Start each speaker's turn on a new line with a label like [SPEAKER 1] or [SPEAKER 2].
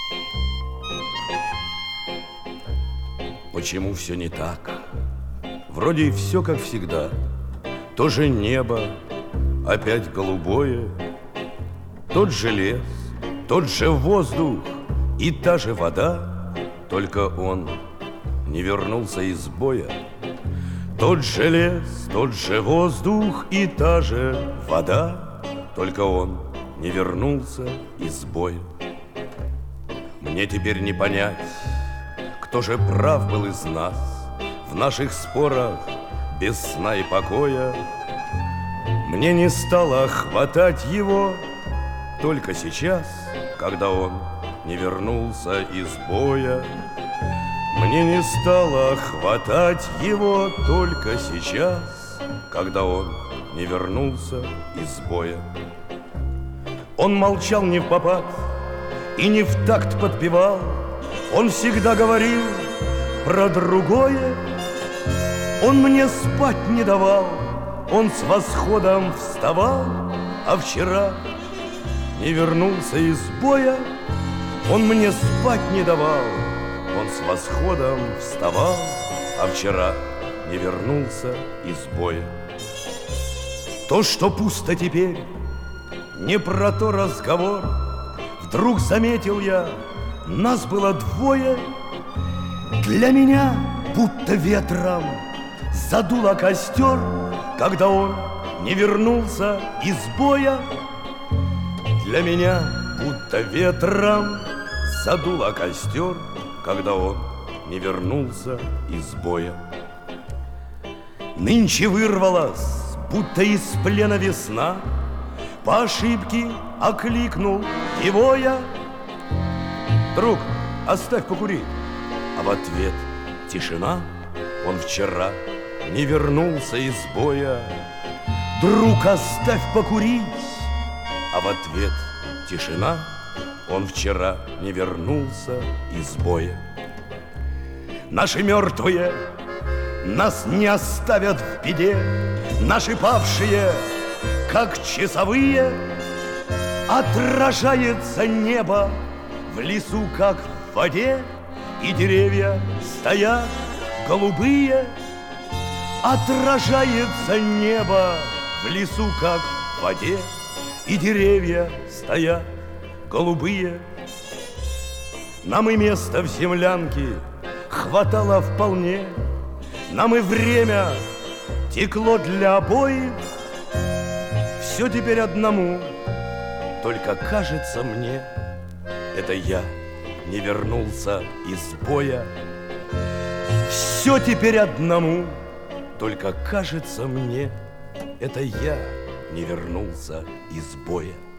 [SPEAKER 1] Почему все не так? Вроде и все как всегда. То же небо, опять голубое, тот же лес, тот же воздух и та же вода, только он не вернулся из боя. Тот же лес, тот же воздух и та же вода, только он не вернулся из боя. Мне теперь не понять, кто же прав был из нас в наших спорах без сна и покоя. Мне не стало хватать его только сейчас, когда он не вернулся из боя. Мне не стало хватать его только сейчас, когда он не вернулся из боя. Он молчал не впопад и не в такт подпевал, он всегда говорил про другое. Он мне спать не давал, он с восходом вставал, а вчера не вернулся из боя. Он мне спать не давал, он с восходом вставал, а вчера не вернулся из боя. То, что пусто теперь, не про то разговор. Вдруг заметил я, нас было двое. Для меня будто ветром задуло костер, когда он не вернулся из боя. Для меня будто ветром задуло костер, когда он не вернулся из боя. Нынче вырвалась, будто из плена весна, по ошибке окликнул его я: друг, оставь покурить. А в ответ тишина. Он вчера не вернулся из боя. Друг, оставь покурить. А в ответ тишина. Он вчера не вернулся из боя. Наши мертвые нас не оставят в беде. Наши павшие, как часовые, отражается небо в лесу, как в воде, и деревья стоят голубые. Отражается небо в лесу, как в воде, и деревья стоят голубые. Нам и места в землянке хватало вполне, нам и время текло для обоих. Все теперь одному, только кажется мне, это я не вернулся из боя. Все теперь одному, только кажется мне, это я не вернулся из боя.